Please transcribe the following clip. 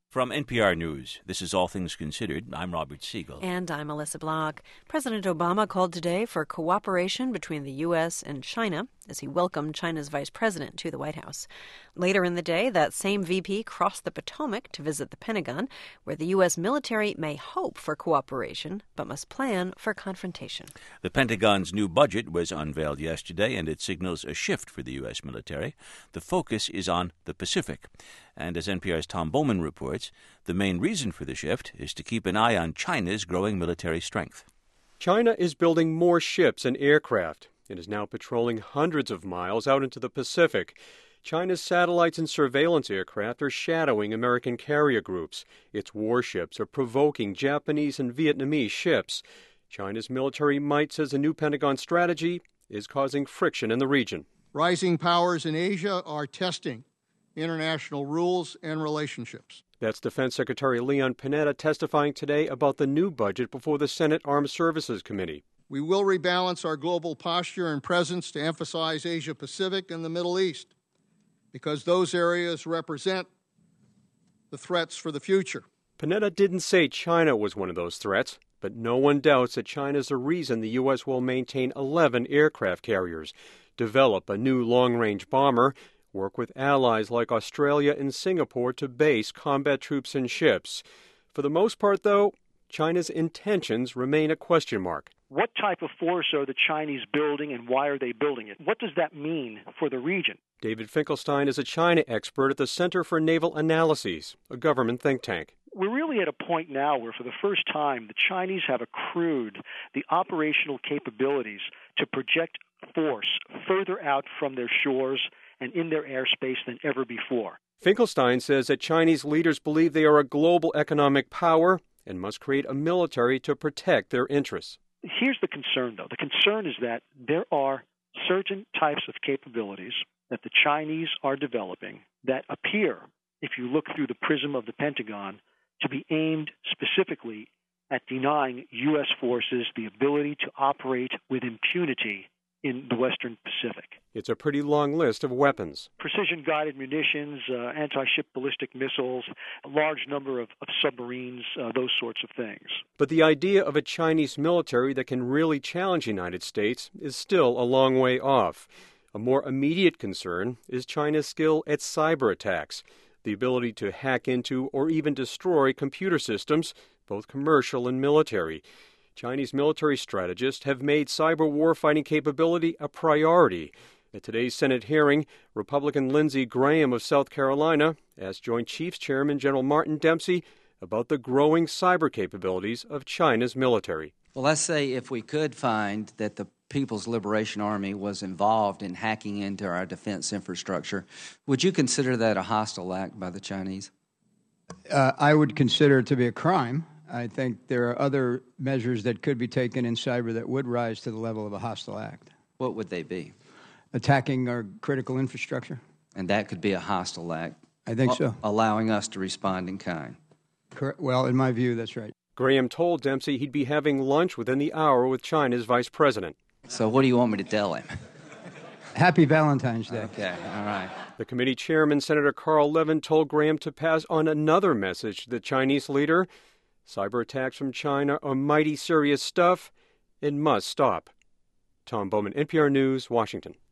From NPR News, this is All Things Considered. I'm Robert Siegel. And I'm Alyssa Block. President Obama called today for cooperation between the U.S. and China as he welcomed China's vice president to the White House. Later in the day, that same VP crossed the Potomac to visit the Pentagon, where the U.S. military may hope for cooperation but must plan for confrontation. The Pentagon's new budget was unveiled yesterday, and it signals a shift for the U.S. military. The focus is on the Pacific. And as NPR's Tom Bowman reports, the main reason for the shift is to keep an eye on China's growing military strength. China is building more ships and aircraft. It is now patrolling hundreds of miles out into the Pacific. China's satellites and surveillance aircraft are shadowing American carrier groups. Its warships are provoking Japanese and Vietnamese ships. China's military might says a new Pentagon strategy is causing friction in the region. Rising powers in Asia are testing international rules and relationships. That's Defense Secretary Leon Panetta testifying today about the new budget before the Senate Armed Services Committee. We will rebalance our global posture and presence to emphasize Asia-Pacific and the Middle East, because those areas represent the threats for the future. Panetta didn't say China was one of those threats, but no one doubts that China's the reason the U.S. will maintain 11 aircraft carriers, develop a new long-range bomber, work with allies like Australia and Singapore to base combat troops and ships. For the most part, though, China's intentions remain a question mark. What type of force are the Chinese building, and why are they building it? What does that mean for the region? David Finkelstein is a China expert at the Center for Naval Analyses, a government think tank. We're really at a point now where, for the first time, the Chinese have accrued the operational capabilities to project force further out from their shores and in their airspace than ever before. Finkelstein says that Chinese leaders believe they are a global economic power and must create a military to protect their interests. Here's the concern, though. The concern is that there are certain types of capabilities that the Chinese are developing that appear, if you look through the prism of the Pentagon, to be aimed specifically at denying U.S. forces the ability to operate with impunity in the Western Pacific. It's a pretty long list of weapons. Precision-guided munitions, anti-ship ballistic missiles, a large number of submarines, those sorts of things. But the idea of a Chinese military that can really challenge the United States is still a long way off. A more immediate concern is China's skill at cyber attacks, the ability to hack into or even destroy computer systems, both commercial and military. Chinese military strategists have made cyber warfighting capability a priority. At today's Senate hearing, Republican Lindsey Graham of South Carolina asked Joint Chiefs Chairman General Martin Dempsey about the growing cyber capabilities of China's military. Well, let's say if we could find that the People's Liberation Army was involved in hacking into our defense infrastructure, would you consider that a hostile act by the Chinese? I would consider it to be a crime. I think there are other measures that could be taken in cyber that would rise to the level of a hostile act. What would they be? Attacking our critical infrastructure. And that could be a hostile act? I think so. Allowing us to respond in kind? Well, in my view, that's right. Graham told Dempsey he'd be having lunch within the hour with China's vice president. So what do you want me to tell him? Happy Valentine's Day. Okay, all right. The committee chairman, Senator Carl Levin, told Graham to pass on another message to the Chinese leader. Cyber attacks from China are mighty serious stuff and must stop. Tom Bowman, NPR News, Washington.